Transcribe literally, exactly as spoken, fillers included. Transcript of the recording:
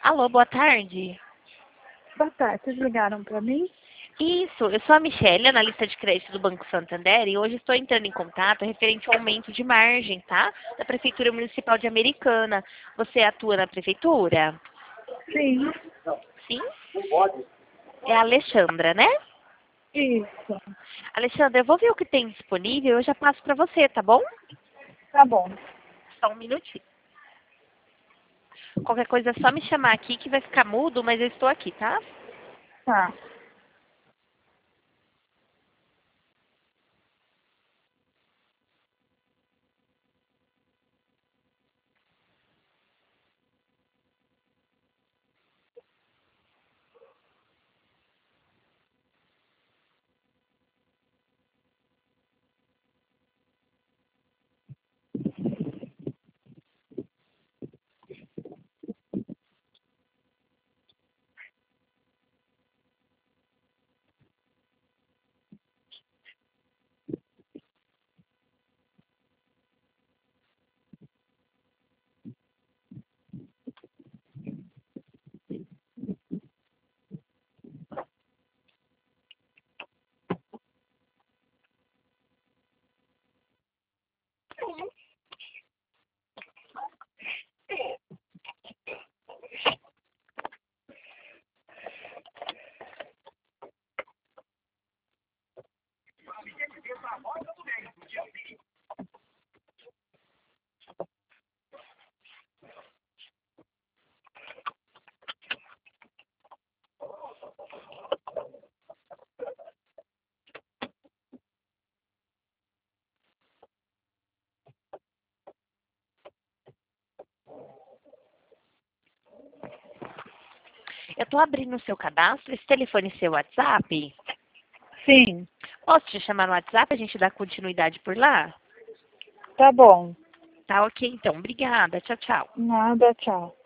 Alô, boa tarde. Boa tarde, vocês ligaram para mim? Isso, eu sou a Michelle, analista de crédito do Banco Santander, e hoje estou entrando em contato referente ao aumento de margem, tá? Da Prefeitura Municipal de Americana. Você atua na Prefeitura? Sim. Sim? É a Alexandra, né? Isso. Alexandra, eu vou ver o que tem disponível e eu já passo para você, tá bom? Tá bom. Só um minutinho. Qualquer coisa é só me chamar aqui que vai ficar mudo, mas eu estou aqui, tá? Tá. Eu estou abrindo o seu cadastro. Esse telefone é seu WhatsApp? Sim. Posso te chamar no WhatsApp? A gente dá continuidade por lá? Tá bom. Tá ok, então. Obrigada. Tchau, tchau. Nada, tchau.